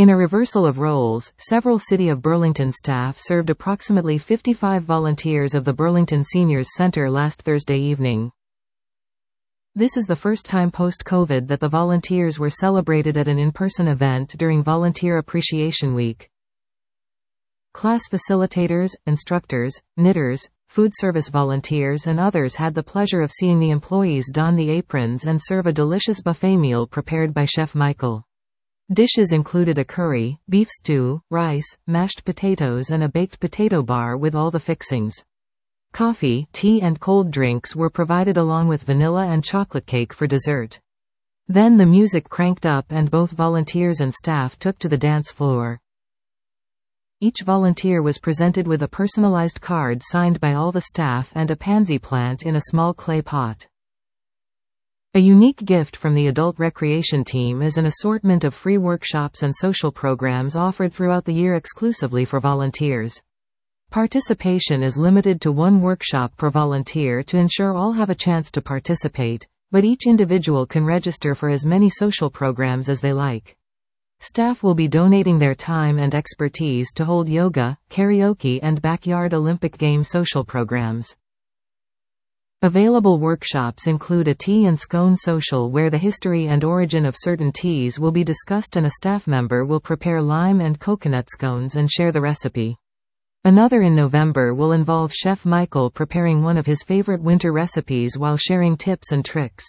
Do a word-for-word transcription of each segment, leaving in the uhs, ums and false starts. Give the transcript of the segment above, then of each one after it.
In a reversal of roles, several City of Burlington staff served approximately fifty-five volunteers of the Burlington Seniors Center last Thursday evening. This is the first time post-COVID that the volunteers were celebrated at an in-person event during Volunteer Appreciation Week. Class facilitators, instructors, knitters, food service volunteers and others had the pleasure of seeing the employees don the aprons and serve a delicious buffet meal prepared by Chef Michael. Dishes included a curry, beef stew, rice, mashed potatoes and a baked potato bar with all the fixings. Coffee, tea and cold drinks were provided along with vanilla and chocolate cake for dessert. Then the music cranked up and both volunteers and staff took to the dance floor. Each volunteer was presented with a personalized card signed by all the staff and a pansy plant in a small clay pot. A unique gift from the adult recreation team is an assortment of free workshops and social programs offered throughout the year exclusively for volunteers. Participation is limited to one workshop per volunteer to ensure all have a chance to participate, but each individual can register for as many social programs as they like. Staff will be donating their time and expertise to hold yoga, karaoke and backyard Olympic game social programs. Available workshops include a tea and scone social where the history and origin of certain teas will be discussed and a staff member will prepare lime and coconut scones and share the recipe. Another in November will involve Chef Michael preparing one of his favorite winter recipes while sharing tips and tricks.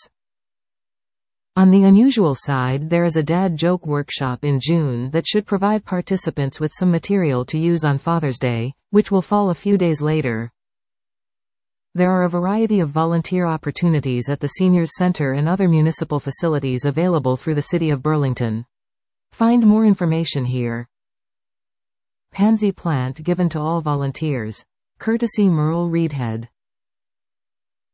On the unusual side, there is a dad joke workshop in June that should provide participants with some material to use on Father's Day, which will fall a few days later. There are a variety of volunteer opportunities at the Seniors Center and other municipal facilities available through the City of Burlington. Find more information here. Pansy plant given to all volunteers. Courtesy Merle Reedhead.